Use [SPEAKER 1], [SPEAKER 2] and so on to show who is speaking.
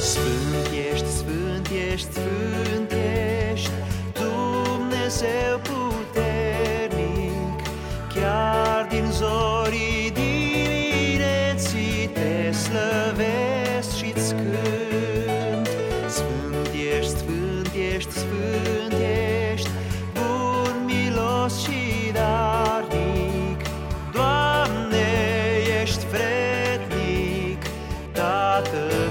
[SPEAKER 1] Sfânt ești, sfânt ești, sfânt ești, Dumnezeu puternic, chiar din zorii dimineții te slăvesc și-ți cânt. Sfânt ești, sfânt ești, sfânt ești, bun, milos și darnic, Doamne, ești vrednic, Tată